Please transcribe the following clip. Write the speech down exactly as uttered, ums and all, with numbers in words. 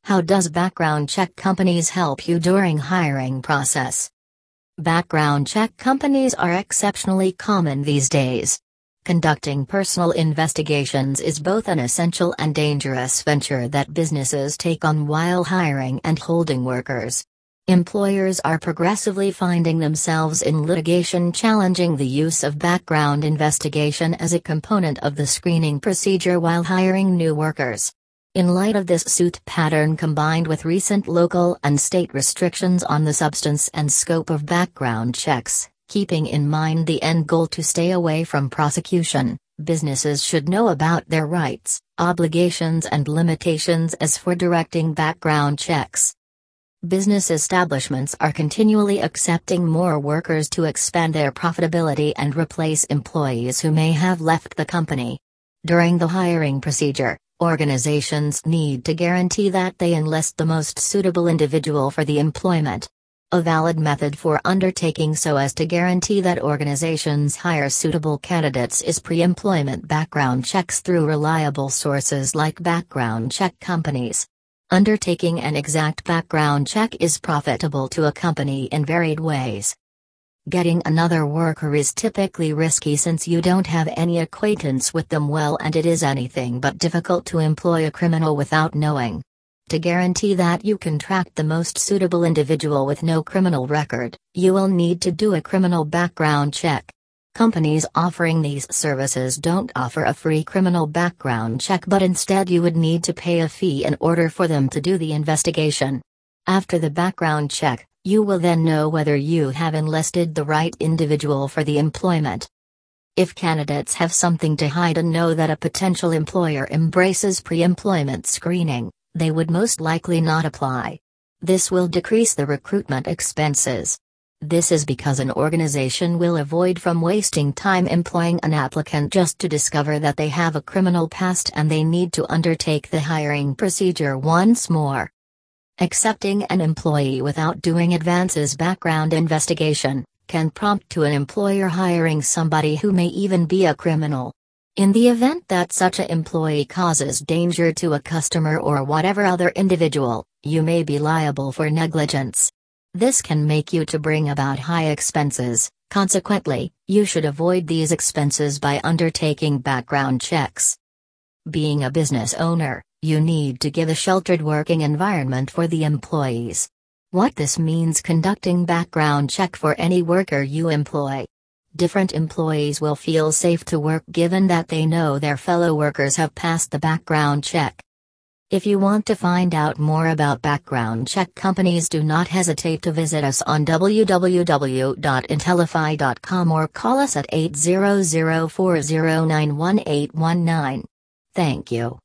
How does background check companies help you during hiring process? Background check companies are exceptionally common these days. Conducting personal investigations is both an essential and dangerous venture that businesses take on while hiring and holding workers. Employers are progressively finding themselves in litigation challenging the use of background investigation as a component of the screening procedure while hiring new workers. In light of this suit pattern combined with recent local and state restrictions on the substance and scope of background checks, keeping in mind the end goal to stay away from prosecution, businesses should know about their rights, obligations and limitations as for directing background checks. Business establishments are continually accepting more workers to expand their profitability and replace employees who may have left the company. During the hiring procedure, organizations need to guarantee that they enlist the most suitable individual for the employment. A valid method for undertaking so as to guarantee that organizations hire suitable candidates is pre-employment background checks through reliable sources like background check companies. Undertaking an exact background check is profitable to a company in varied ways. Getting another worker is typically risky since you don't have any acquaintance with them well, and it is anything but difficult to employ a criminal without knowing. To guarantee that you contract the most suitable individual with no criminal record, you will need to do a criminal background check. Companies offering these services don't offer a free criminal background check, but instead you would need to pay a fee in order for them to do the investigation. After the background check, you will then know whether you have enlisted the right individual for the employment. If candidates have something to hide and know that a potential employer embraces pre-employment screening, they would most likely not apply. This will decrease the recruitment expenses. This is because an organization will avoid from wasting time employing an applicant just to discover that they have a criminal past and they need to undertake the hiring procedure once more. Accepting an employee without doing advances background investigation can prompt to an employer hiring somebody who may even be a criminal. In the event that such an employee causes danger to a customer or whatever other individual, you may be liable for negligence. This can make you to bring about high expenses. Consequently, you should avoid these expenses by undertaking background checks. Being a business owner, you need to give a sheltered working environment for the employees. What this means: conducting background check for any worker you employ. Different employees will feel safe to work given that they know their fellow workers have passed the background check. If you want to find out more about background check companies, do not hesitate to visit us on w w w dot intellify dot com or call us at eight zero zero, four zero nine, one eight one nine. Thank you.